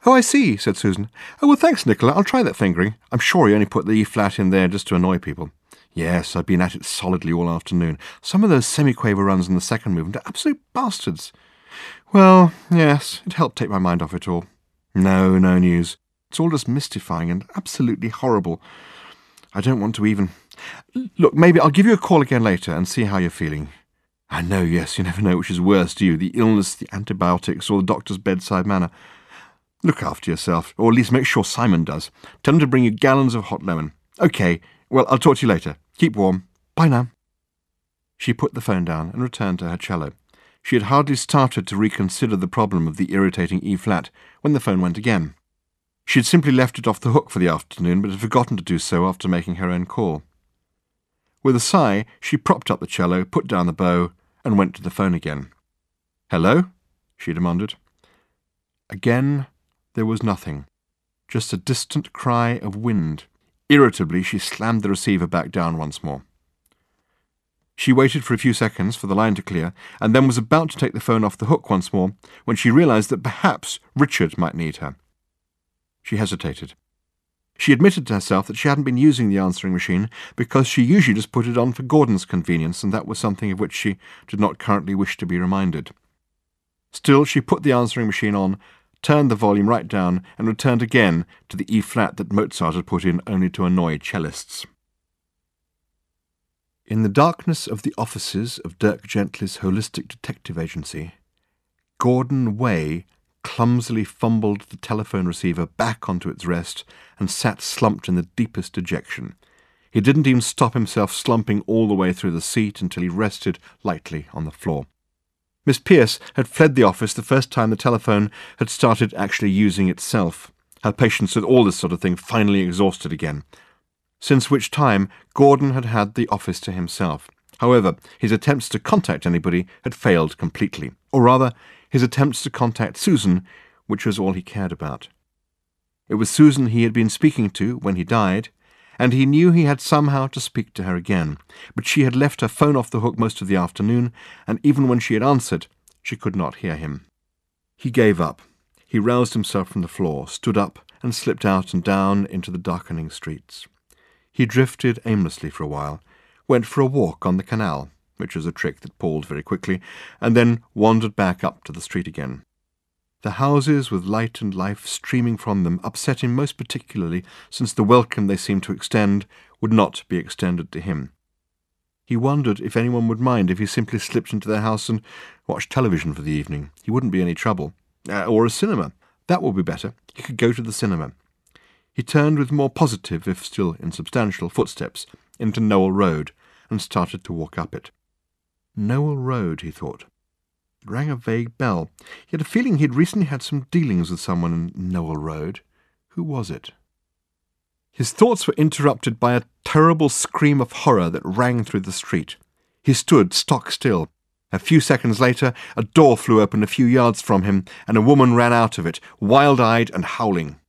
"Oh, I see," said Susan. "Oh, well, thanks, Nicola. I'll try that fingering. I'm sure he only put the E-flat in there just to annoy people." "Yes, I've been at it solidly all afternoon. Some of those semiquaver runs in the second movement are absolute bastards." "Well, yes, it helped take my mind off it all." "No news. It's all just mystifying and absolutely horrible. I don't want to even... Look, maybe I'll give you a call again later and see how you're feeling." "I know, yes, you never know which is worse, do you? The illness, the antibiotics, or the doctor's bedside manner. Look after yourself, or at least make sure Simon does. Tell him to bring you gallons of hot lemon." "OK, well, I'll talk to you later. Keep warm. Bye now." She put the phone down and returned to her cello. She had hardly started to reconsider the problem of the irritating E-flat when the phone went again. She had simply left it off the hook for the afternoon, but had forgotten to do so after making her own call. With a sigh, she propped up the cello, put down the bow, and went to the phone again. "Hello?" she demanded. Again, there was nothing, just a distant cry of wind. Irritably, she slammed the receiver back down once more. She waited for a few seconds for the line to clear, and then was about to take the phone off the hook once more when she realized that perhaps Richard might need her. She hesitated. She admitted to herself that she hadn't been using the answering machine because she usually just put it on for Gordon's convenience, and that was something of which she did not currently wish to be reminded. Still, she put the answering machine on, turned the volume right down, and returned again to the E-flat that Mozart had put in only to annoy cellists. In the darkness of the offices of Dirk Gently's holistic detective agency, Gordon Way clumsily fumbled the telephone receiver back onto its rest and sat slumped in the deepest dejection. He didn't even stop himself slumping all the way through the seat until he rested lightly on the floor. Miss Pearce had fled the office the first time the telephone had started actually using itself, her patience with all this sort of thing finally exhausted again, since which time Gordon had had the office to himself. However, his attempts to contact anybody had failed completely, or rather, his attempts to contact Susan, which was all he cared about. It was Susan he had been speaking to when he died, and he knew he had somehow to speak to her again, but she had left her phone off the hook most of the afternoon, and even when she had answered, she could not hear him. He gave up. He roused himself from the floor, stood up, and slipped out and down into the darkening streets. He drifted aimlessly for a while, went for a walk on the canal, which was a trick that palled very quickly, and then wandered back up to the street again. The houses with light and life streaming from them upset him most particularly, since the welcome they seemed to extend would not be extended to him. He wondered if anyone would mind if he simply slipped into their house and watched television for the evening. He wouldn't be any trouble. Or a cinema. That would be better. He could go to the cinema. He turned with more positive, if still insubstantial, footsteps into Knowle Road and started to walk up it. Knowle Road, he thought. It rang a vague bell. He had a feeling he had recently had some dealings with someone in Knowle Road. Who was it? His thoughts were interrupted by a terrible scream of horror that rang through the street. He stood stock still. A few seconds later, a door flew open a few yards from him, and a woman ran out of it, wild-eyed and howling.